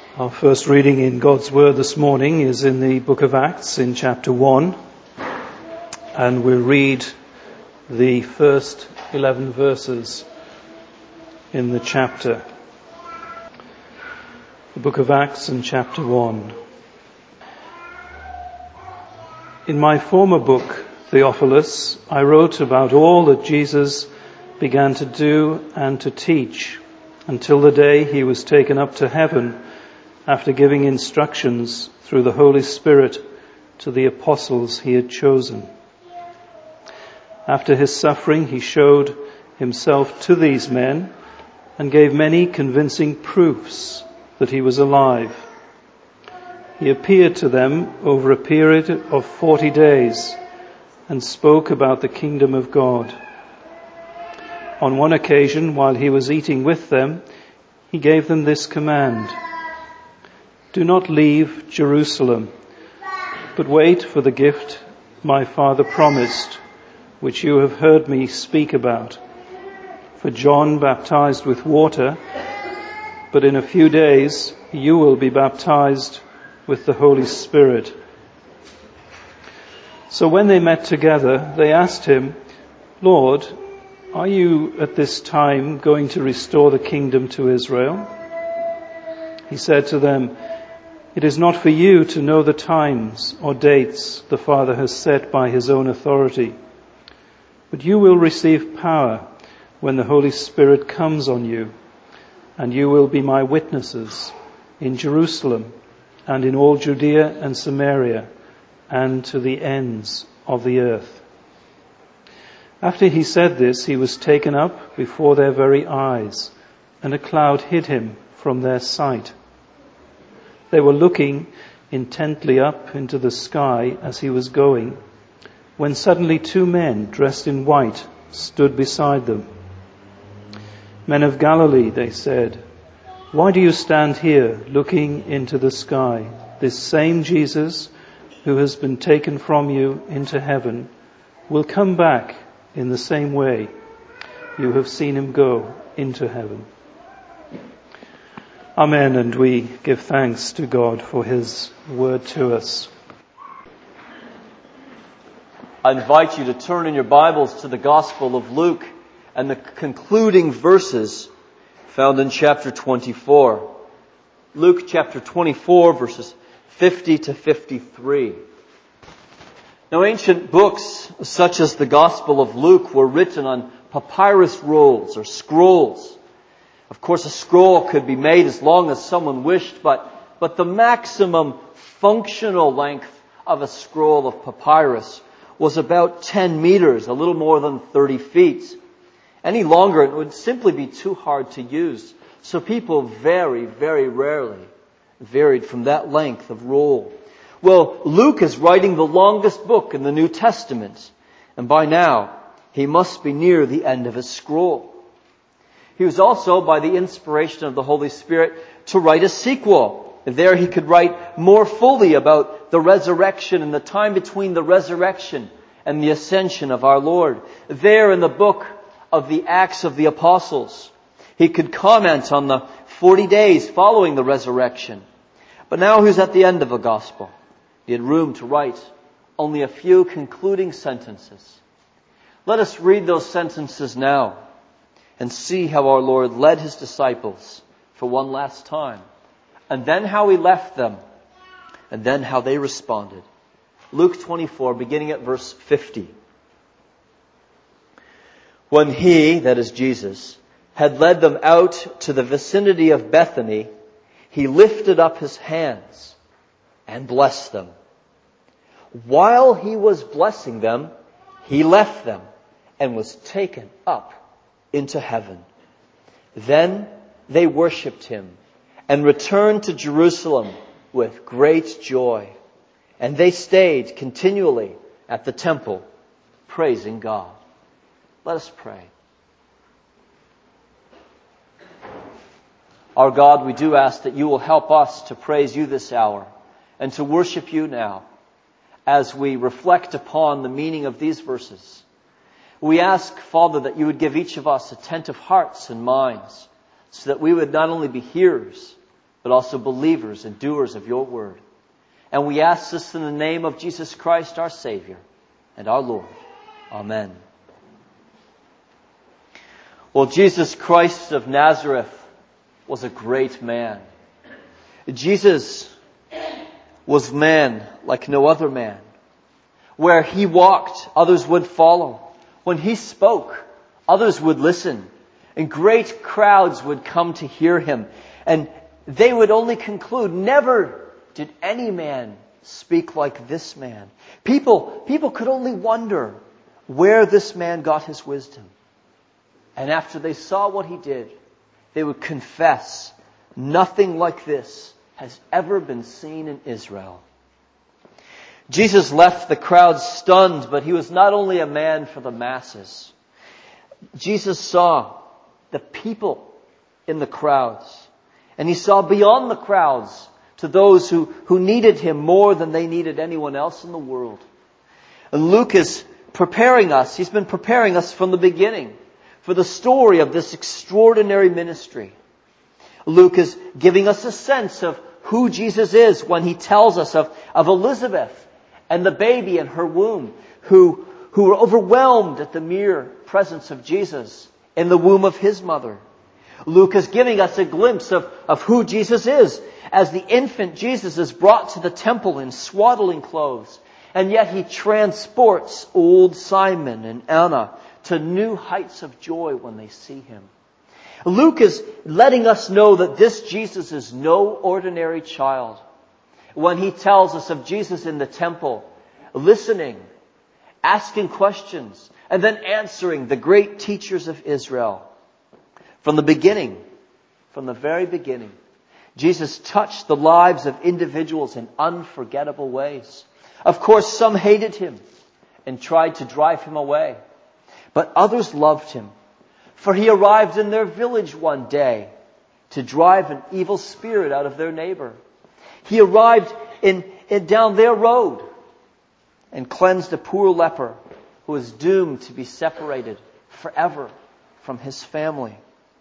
Our first reading in God's Word this morning is in the book of Acts in chapter 1, and we'll read the first 11 verses in the chapter. The book of Acts in chapter 1. In my former book, Theophilus, I wrote about all that Jesus began to do and to teach until the day he was taken up to heaven, after giving instructions through the Holy Spirit to the apostles he had chosen. After his suffering, he showed himself to these men and gave many convincing proofs that he was alive. He appeared to them over a period of 40 days and spoke about the kingdom of God. On one occasion, while he was eating with them, he gave them this command: "Do not leave Jerusalem, but wait for the gift my Father promised, which you have heard me speak about. For John baptized with water, but in a few days you will be baptized with the Holy Spirit." So when they met together, they asked him, "Lord, are you at this time going to restore the kingdom to Israel?" He said to them, "It is not for you to know the times or dates the Father has set by his own authority, but you will receive power when the Holy Spirit comes on you, and you will be my witnesses in Jerusalem and in all Judea and Samaria and to the ends of the earth." After he said this, he was taken up before their very eyes, and a cloud hid him from their sight. They were looking intently up into the sky as he was going, when suddenly two men dressed in white stood beside them. "Men of Galilee," they said, "why do you stand here looking into the sky? This same Jesus who has been taken from you into heaven will come back in the same way you have seen him go into heaven." Amen, and we give thanks to God for his word to us. I invite you to turn in your Bibles to the Gospel of Luke and the concluding verses found in chapter 24. Luke chapter 24, verses 50 to 53. Now, ancient books such as the Gospel of Luke were written on papyrus rolls or scrolls. Of course, a scroll could be made as long as someone wished, but the maximum functional length of a scroll of papyrus was about 10 meters, a little more than 30 feet. Any longer, it would simply be too hard to use. So people very, very rarely varied from that length of roll. Well, Luke is writing the longest book in the New Testament, and by now he must be near the end of his scroll. He was also, by the inspiration of the Holy Spirit, to write a sequel. There he could write more fully about the resurrection and the time between the resurrection and the ascension of our Lord. There in the book of the Acts of the Apostles, he could comment on the 40 days following the resurrection. But now he's at the end of the gospel. He had room to write only a few concluding sentences. Let us read those sentences now and see how our Lord led his disciples for one last time, and then how he left them, and then how they responded. Luke 24, beginning at verse 50. When he, that is Jesus, had led them out to the vicinity of Bethany, he lifted up his hands and blessed them. While he was blessing them, he left them and was taken up into heaven. Then they worshipped him and returned to Jerusalem with great joy. And they stayed continually at the temple, praising God. Let us pray. Our God, we do ask that you will help us to praise you this hour and to worship you now as we reflect upon the meaning of these verses. We ask, Father, that you would give each of us attentive hearts and minds so that we would not only be hearers, but also believers and doers of your word. And we ask this in the name of Jesus Christ, our Savior and our Lord. Amen. Well, Jesus Christ of Nazareth was a great man. Jesus was man like no other man. Where he walked, others would follow. When he spoke, others would listen. And great crowds would come to hear him. And they would only conclude, never did any man speak like this man. People could only wonder where this man got his wisdom. And after they saw what he did, they would confess, nothing like this has ever been seen in Israel. Jesus left the crowd stunned, but he was not only a man for the masses. Jesus saw the people in the crowds, and he saw beyond the crowds to those who needed him more than they needed anyone else in the world. And Luke is preparing us. He's been preparing us from the beginning for the story of this extraordinary ministry. Luke is giving us a sense of who Jesus is when he tells us of Elizabeth and the baby in her womb who were overwhelmed at the mere presence of Jesus in the womb of his mother. Luke is giving us a glimpse of who Jesus is as the infant Jesus is brought to the temple in swaddling clothes. And yet he transports old Simon and Anna to new heights of joy when they see him. Luke is letting us know that this Jesus is no ordinary child. When he tells us of Jesus in the temple, listening, asking questions, and then answering the great teachers of Israel. From the very beginning, Jesus touched the lives of individuals in unforgettable ways. Of course, some hated him and tried to drive him away. But others loved him, for he arrived in their village one day to drive an evil spirit out of their neighbor. He arrived down their road and cleansed a poor leper who was doomed to be separated forever from his family.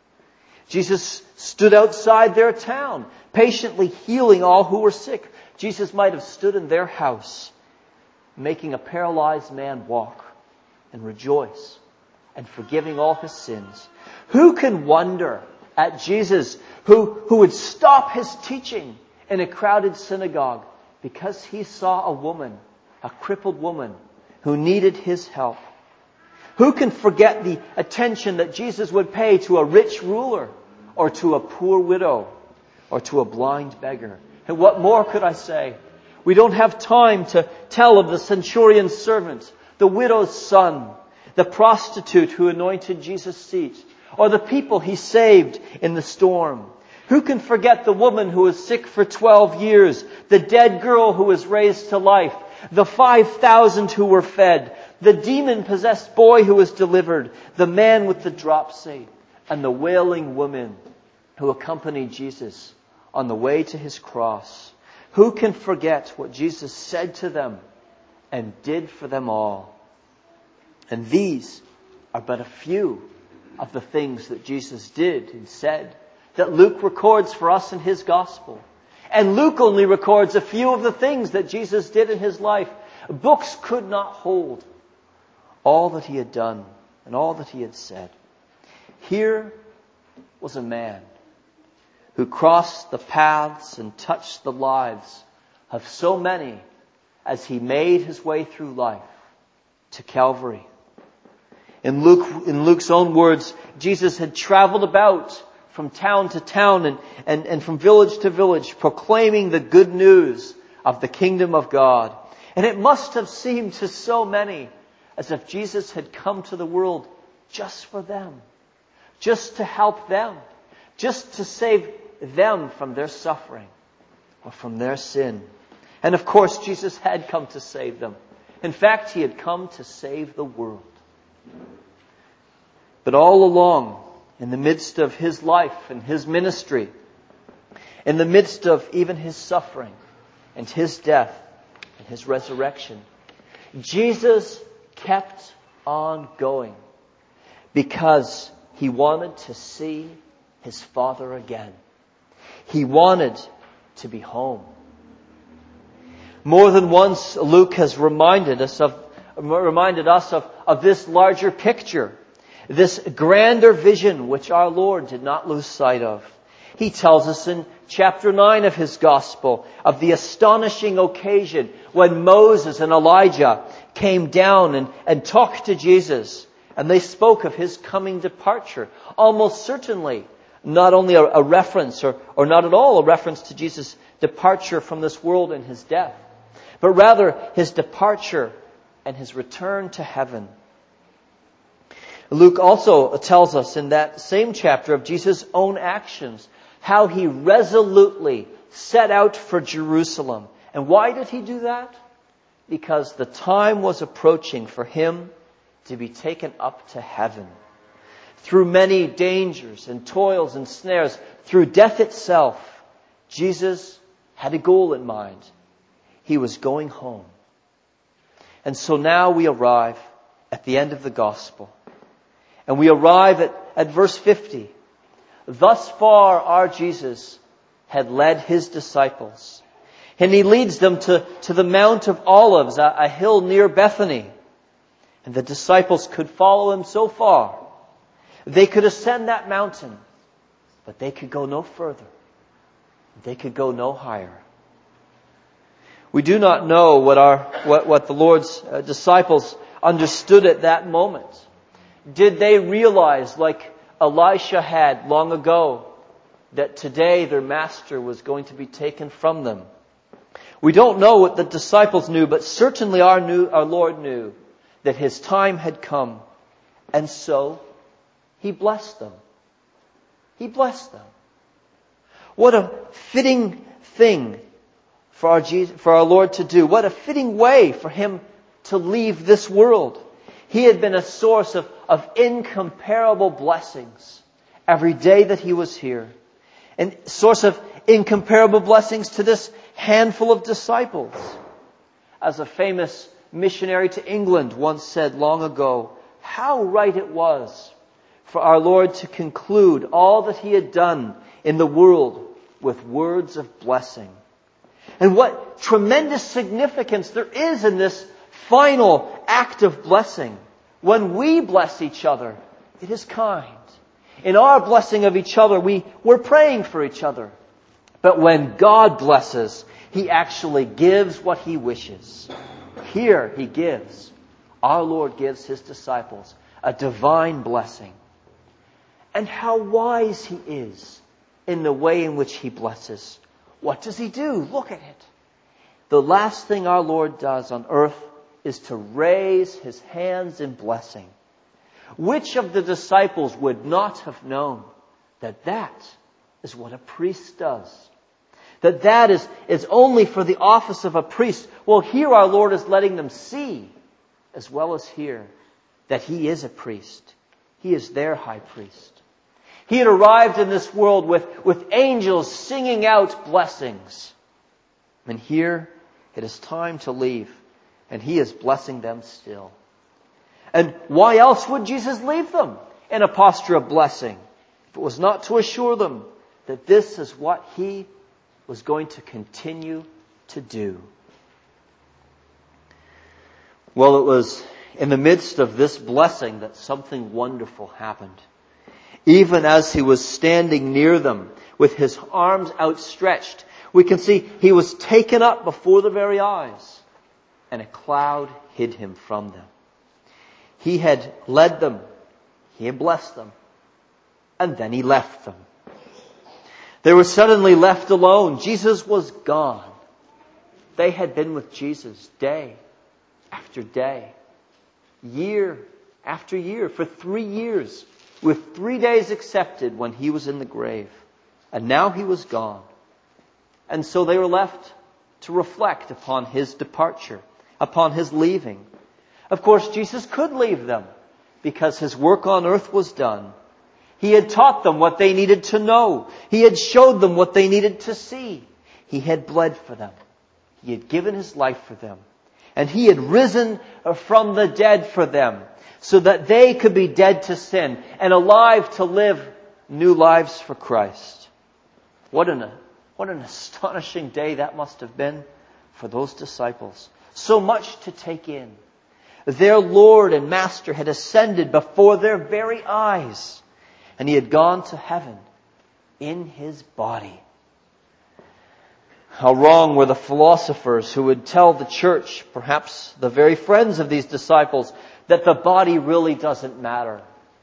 Jesus stood outside their town, patiently healing all who were sick. Jesus might have stood in their house, making a paralyzed man walk and rejoice and forgiving all his sins. Who can wonder at Jesus who would stop his teaching in a crowded synagogue because he saw a woman, a crippled woman, who needed his help? Who can forget the attention that Jesus would pay to a rich ruler or to a poor widow or to a blind beggar? And what more could I say? We don't have time to tell of the centurion's servant, the widow's son, the prostitute who anointed Jesus' feet, or the people he saved in the storm. Who can forget the woman who was sick for 12 years, the dead girl who was raised to life, the 5,000 who were fed, the demon-possessed boy who was delivered, the man with the dropsy, and the wailing woman who accompanied Jesus on the way to his cross? Who can forget what Jesus said to them and did for them all? And these are but a few of the things that Jesus did and said that Luke records for us in his gospel. And Luke only records a few of the things that Jesus did in his life. Books could not hold all that he had done and all that he had said. Here was a man who crossed the paths and touched the lives of so many as he made his way through life to Calvary. In Luke's own words, Jesus had traveled about from town to town and from village to village, proclaiming the good news of the kingdom of God. And it must have seemed to so many as if Jesus had come to the world just for them, just to help them, just to save them from their suffering or from their sin. And of course, Jesus had come to save them. In fact, he had come to save the world. But all along, in the midst of his life and his ministry, in the midst of even his suffering and his death and his resurrection, Jesus kept on going because he wanted to see his Father again. He wanted to be home. More than once, Luke has reminded us of this larger picture, this grander vision which our Lord did not lose sight of. He tells us in chapter 9 of his Gospel of the astonishing occasion when Moses and Elijah came down and talked to Jesus, and they spoke of his coming departure. Almost certainly not only a reference or not at all a reference to Jesus' departure from this world and his death, but rather his departure and his return to heaven. Luke also tells us in that same chapter of Jesus' own actions, how he resolutely set out for Jerusalem. And why did he do that? Because the time was approaching for him to be taken up to heaven. Through many dangers and toils and snares, through death itself, Jesus had a goal in mind. He was going home. And so now we arrive at the end of the Gospel. And we arrive at verse 50. Thus far our Jesus had led his disciples. And he leads them to the Mount of Olives, a hill near Bethany. And the disciples could follow him so far. They could ascend that mountain, but they could go no further. They could go no higher. We do not know what the Lord's disciples understood at that moment. Did they realize, like Elisha had long ago, that today their master was going to be taken from them? We don't know what the disciples knew, but certainly our Lord knew that his time had come. And so he blessed them. He blessed them. What a fitting thing for our Lord to do. What a fitting way for him to leave this world. He had been a source of incomparable blessings every day that he was here. And source of incomparable blessings to this handful of disciples. As a famous missionary to England once said long ago, how right it was for our Lord to conclude all that he had done in the world with words of blessing. And what tremendous significance there is in this final act of blessing. When we bless each other, it is kind. In our blessing of each other, we're praying for each other. But when God blesses, he actually gives what he wishes. Here he gives. Our Lord gives his disciples a divine blessing. And how wise he is in the way in which he blesses. What does he do? Look at it. The last thing our Lord does on earth is to raise his hands in blessing. Which of the disciples would not have known that is what a priest does? That is only for the office of a priest. Well, here our Lord is letting them see, as well as hear, that he is a priest. He is their high priest. He had arrived in this world with angels singing out blessings. And here it is time to leave. And he is blessing them still. And why else would Jesus leave them in a posture of blessing? If it was not to assure them that this is what he was going to continue to do. Well, it was in the midst of this blessing that something wonderful happened. Even as he was standing near them with his arms outstretched, we can see he was taken up before their very eyes, and a cloud hid him from them. He had led them, he had blessed them, and then he left them. They were suddenly left alone. Jesus was gone. They had been with Jesus day after day, year after year, for 3 years, with 3 days accepted when he was in the grave. And now he was gone. And so they were left to reflect upon his departure, upon his leaving. Of course, Jesus could leave them because his work on earth was done. He had taught them what they needed to know. He had showed them what they needed to see. He had bled for them. He had given his life for them. And he had risen from the dead for them so that they could be dead to sin and alive to live new lives for Christ. What an astonishing day that must have been for those disciples. So much to take in. Their Lord and Master had ascended before their very eyes, and He had gone to heaven in His body. How wrong were the philosophers who would tell the church, perhaps the very friends of these disciples, that the body really doesn't matter.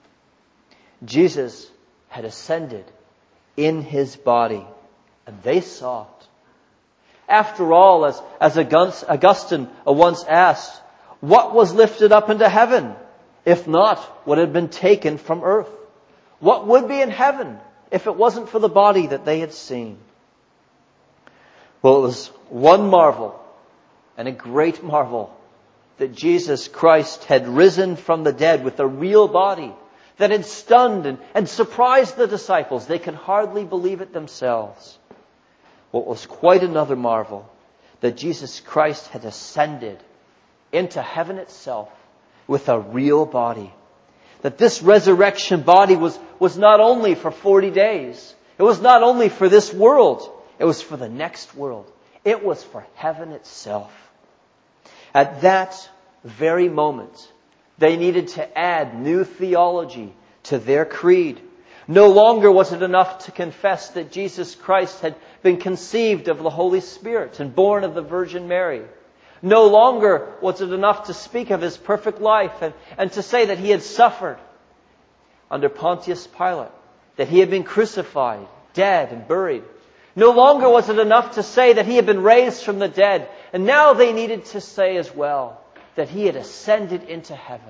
Jesus had ascended in His body, and they saw it. After all, as Augustine once asked, what was lifted up into heaven, if not what had been taken from earth? What would be in heaven if it wasn't for the body that they had seen? Well, it was one marvel, and a great marvel, that Jesus Christ had risen from the dead with a real body that had stunned and surprised the disciples. They could hardly believe it themselves. What was quite another marvel, that Jesus Christ had ascended into heaven itself with a real body. That this resurrection body was not only for 40 days. It was not only for this world. It was for the next world. It was for heaven itself. At that very moment, they needed to add new theology to their creed. No longer was it enough to confess that Jesus Christ had been conceived of the Holy Spirit and born of the Virgin Mary. No longer was it enough to speak of His perfect life and to say that He had suffered under Pontius Pilate, that He had been crucified, dead, and buried. No longer was it enough to say that He had been raised from the dead. And now they needed to say as well that He had ascended into heaven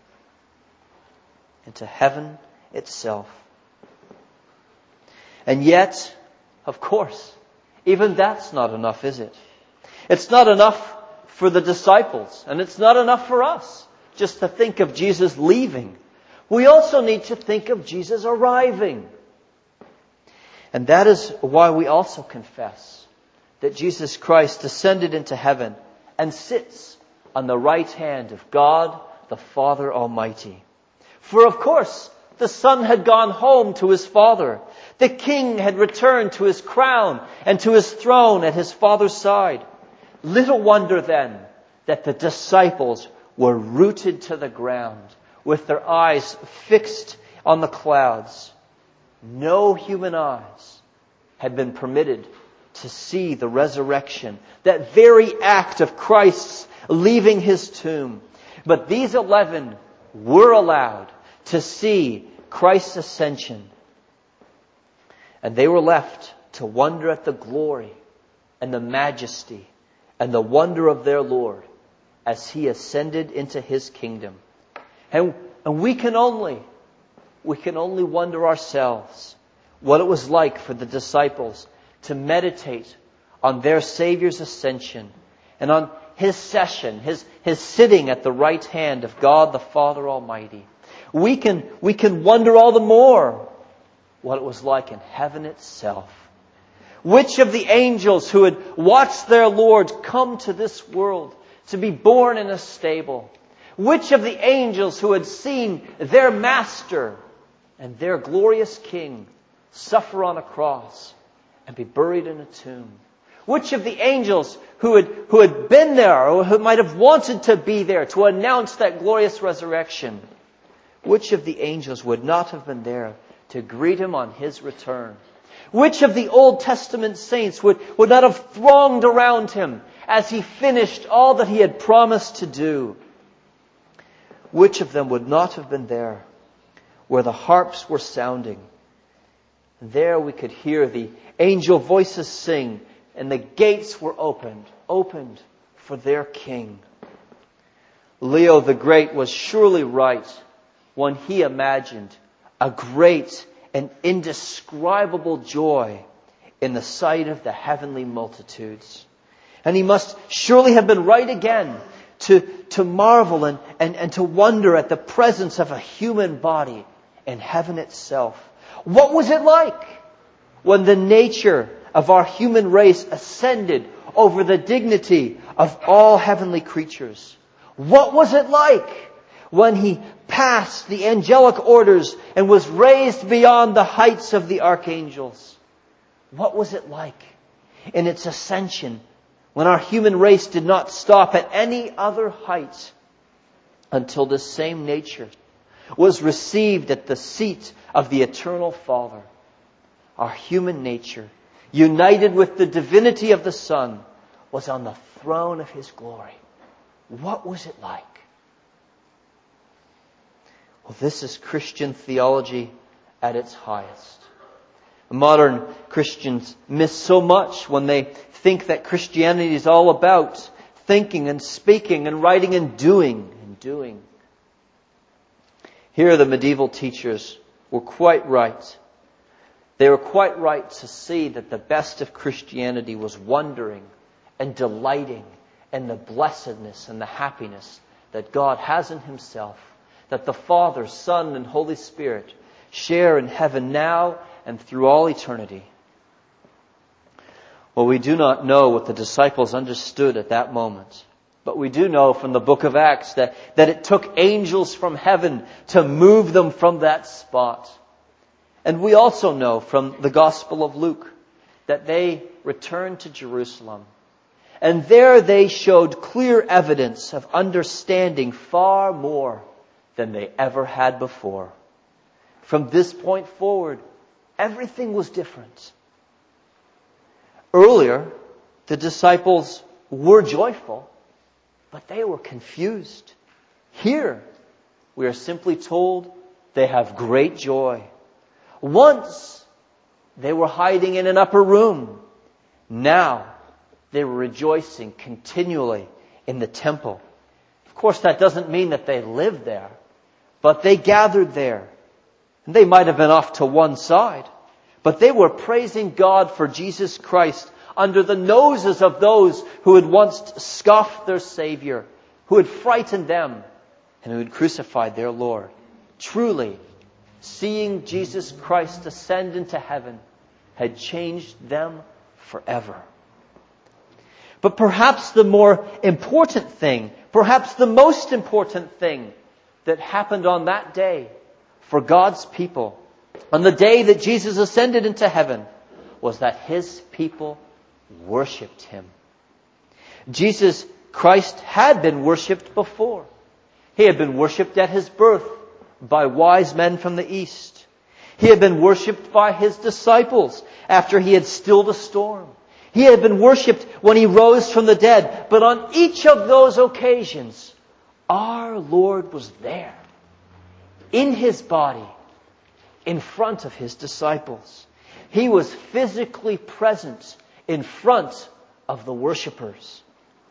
itself. And yet, of course, even that's not enough, is it? It's not enough for the disciples, and it's not enough for us just to think of Jesus leaving. We also need to think of Jesus arriving. And that is why we also confess that Jesus Christ descended into heaven and sits on the right hand of God, the Father Almighty. For of course, the Son had gone home to His Father. The King had returned to His crown and to His throne at His Father's side. Little wonder then that the disciples were rooted to the ground with their eyes fixed on the clouds. No human eyes had been permitted to see the resurrection, that very act of Christ's leaving His tomb. But these 11 were allowed to see Christ's ascension. And they were left to wonder at the glory and the majesty and the wonder of their Lord as He ascended into His kingdom. And we can only wonder ourselves what it was like for the disciples to meditate on their Savior's ascension and on His session, His sitting at the right hand of God the Father Almighty. We can wonder all the more what it was like in heaven itself. Which of the angels who had watched their Lord come to this world to be born in a stable? Which of the angels who had seen their Master and their glorious King suffer on a cross and be buried in a tomb? Which of the angels who had been there or who might have wanted to be there to announce that glorious resurrection? Which of the angels would not have been there to greet Him on His return? Which of the Old Testament saints would not have thronged around Him as He finished all that He had promised to do? Which of them would not have been there where the harps were sounding? There we could hear the angel voices sing, and the gates were opened for their King. Leo the Great was surely right when he imagined a great and indescribable joy in the sight of the heavenly multitudes. And he must surely have been right again to marvel and to wonder at the presence of a human body in heaven itself. What was it like when the nature of our human race ascended over the dignity of all heavenly creatures? What was it like when He passed the angelic orders and was raised beyond the heights of the archangels? What was it like in its ascension when our human race did not stop at any other height until this same nature was received at the seat of the eternal Father? Our human nature, united with the divinity of the Son, was on the throne of His glory. What was it like? Well, this is Christian theology at its highest. Modern Christians miss so much when they think that Christianity is all about thinking and speaking and writing and doing. Here the medieval teachers were quite right. They were quite right to see that the best of Christianity was wondering and delighting in the blessedness and the happiness that God has in Himself, that the Father, Son, and Holy Spirit share in heaven now and through all eternity. Well, we do not know what the disciples understood at that moment. But we do know from the book of Acts that it took angels from heaven to move them from that spot. And we also know from the Gospel of Luke that they returned to Jerusalem. And there they showed clear evidence of understanding far more than they ever had before. From this point forward, everything was different. Earlier, the disciples were joyful, but they were confused. Here, we are simply told they have great joy. Once, they were hiding in an upper room. Now, they were rejoicing continually in the temple. Of course, that doesn't mean that they lived there, but they gathered there. And they might have been off to one side, but they were praising God for Jesus Christ under the noses of those who had once scoffed their Savior, who had frightened them, and who had crucified their Lord. Truly, seeing Jesus Christ ascend into heaven had changed them forever. But perhaps the more important thing, perhaps the most important thing that happened on that day for God's people, on the day that Jesus ascended into heaven, was that His people worshipped Him. Jesus Christ had been worshipped before. He had been worshipped at His birth by wise men from the East. He had been worshipped by His disciples after He had stilled a storm. He had been worshipped when He rose from the dead. But on each of those occasions, our Lord was there, in His body, in front of His disciples. He was physically present in front of the worshippers.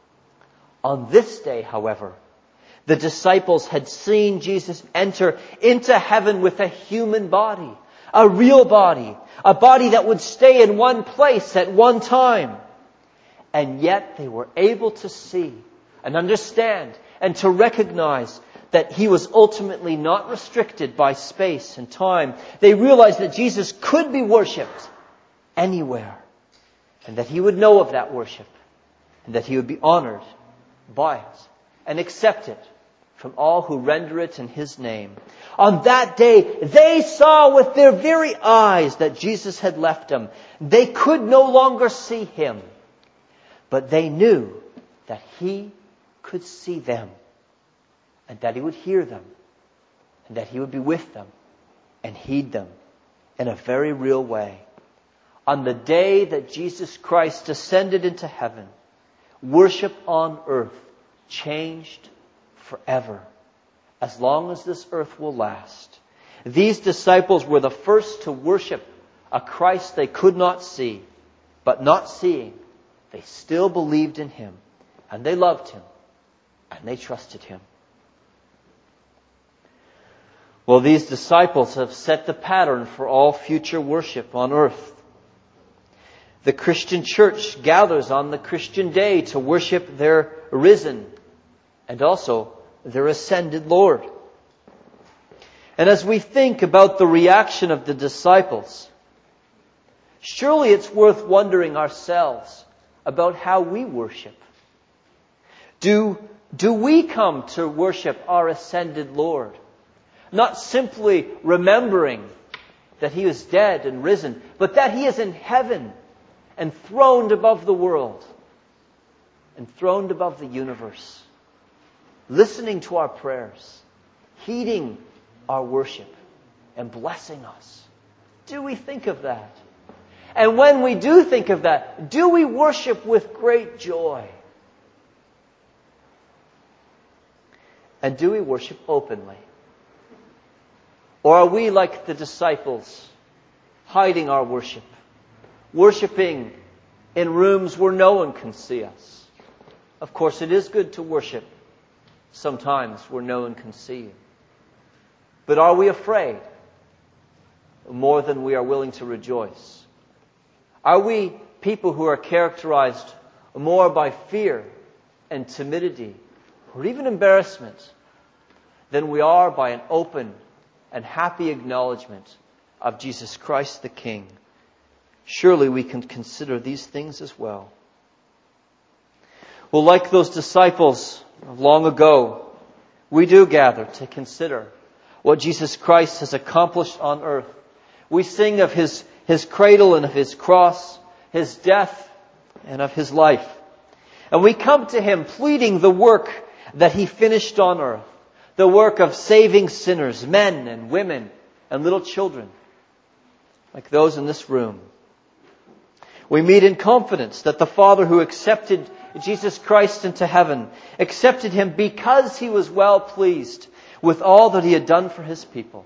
On this day, however, the disciples had seen Jesus enter into heaven with a human body, a real body, a body that would stay in one place at one time. And yet they were able to see and understand and to recognize that He was ultimately not restricted by space and time. They realized that Jesus could be worshipped anywhere, and that He would know of that worship, and that He would be honored by it and accepted from all who render it in His name. On that day, they saw with their very eyes that Jesus had left them. They could no longer see Him, but they knew that He could see them, and that He would hear them, and that He would be with them and heed them in a very real way. On the day that Jesus Christ ascended into heaven, worship on earth changed forever, as long as this earth will last. These disciples were the first to worship a Christ they could not see, but not seeing, they still believed in Him, and they loved Him, and they trusted Him. Well, these disciples have set the pattern for all future worship on earth. The Christian church gathers on the Christian day to worship their risen and also their ascended Lord. And as we think about the reaction of the disciples, surely it's worth wondering ourselves about how we worship. Do we come to worship our ascended Lord, not simply remembering that He is dead and risen, but that He is in heaven, enthroned above the world, enthroned above the universe, listening to our prayers, heeding our worship, and blessing us. Do we think of that? And when we do think of that, do we worship with great joy? And do we worship openly? Or are we like the disciples, hiding our worship, worshiping in rooms where no one can see us? Of course, it is good to worship sometimes where no one can see you. But are we afraid more than we are willing to rejoice? Are we people who are characterized more by fear and timidity, or even embarrassment, than we are by an open and happy acknowledgement of Jesus Christ the King? Surely we can consider these things as well. Well, like those disciples long ago, we do gather to consider what Jesus Christ has accomplished on earth. We sing of His cradle and of His cross, His death and of His life. And we come to Him pleading the work that He finished on earth, the work of saving sinners, men and women and little children, like those in this room. We meet in confidence that the Father who accepted Jesus Christ into heaven accepted Him because He was well pleased with all that He had done for His people.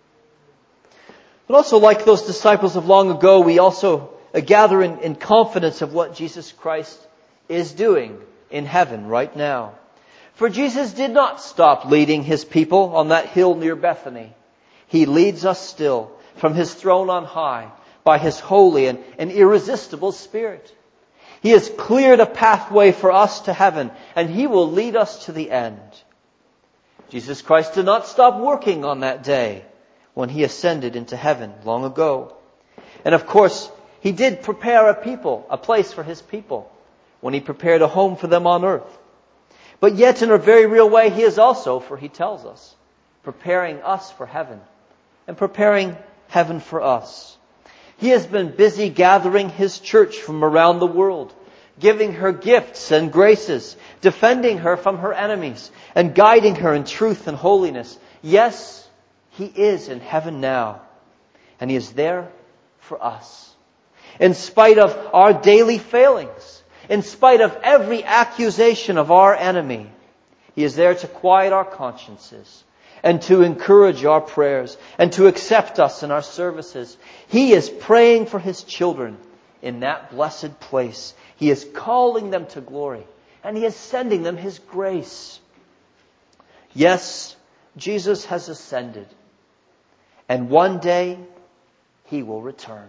But also, like those disciples of long ago, we also gather in confidence of what Jesus Christ is doing in heaven right now. For Jesus did not stop leading His people on that hill near Bethany. He leads us still from His throne on high by His holy and irresistible Spirit. He has cleared a pathway for us to heaven, and He will lead us to the end. Jesus Christ did not stop working on that day when He ascended into heaven long ago. And of course, He did prepare a place for His people when He prepared a home for them on earth. But yet in a very real way, He is also, for He tells us, preparing us for heaven and preparing heaven for us. He has been busy gathering His church from around the world, giving her gifts and graces, defending her from her enemies, and guiding her in truth and holiness. Yes, He is in heaven now, and He is there for us. In spite of our daily failings, in spite of every accusation of our enemy, He is there to quiet our consciences and to encourage our prayers and to accept us in our services. He is praying for His children in that blessed place. He is calling them to glory, and He is sending them His grace. Yes, Jesus has ascended, and one day He will return.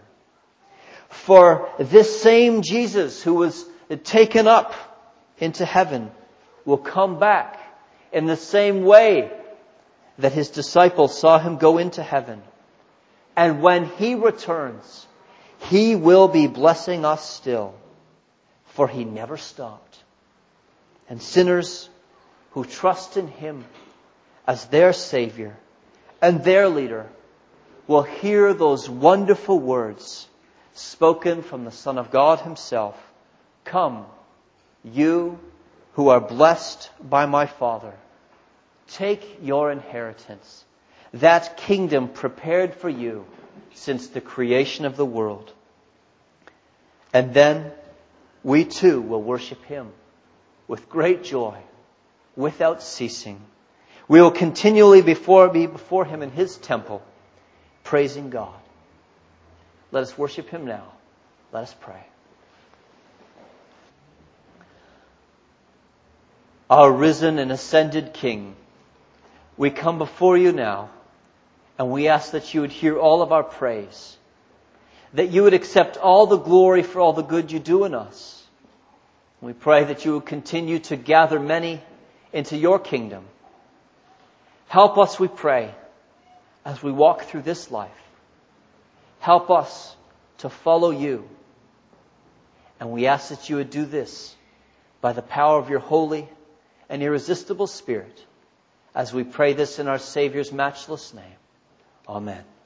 For this same Jesus who was taken up into heaven will come back in the same way that His disciples saw Him go into heaven. And when He returns, He will be blessing us still, for He never stopped. And sinners who trust in Him as their Savior and their leader will hear those wonderful words spoken from the Son of God Himself. Come, you who are blessed by my Father, take your inheritance, that kingdom prepared for you since the creation of the world. And then we too will worship Him with great joy, without ceasing. We will continually be before Him in His temple, praising God. Let us worship Him now. Let us pray. Our risen and ascended King, we come before You now, and we ask that You would hear all of our praise, that You would accept all the glory for all the good You do in us. We pray that You would continue to gather many into Your kingdom. Help us, we pray, as we walk through this life. Help us to follow You. And we ask that You would do this by the power of Your holy and irresistible Spirit, as we pray this in our Savior's matchless name. Amen.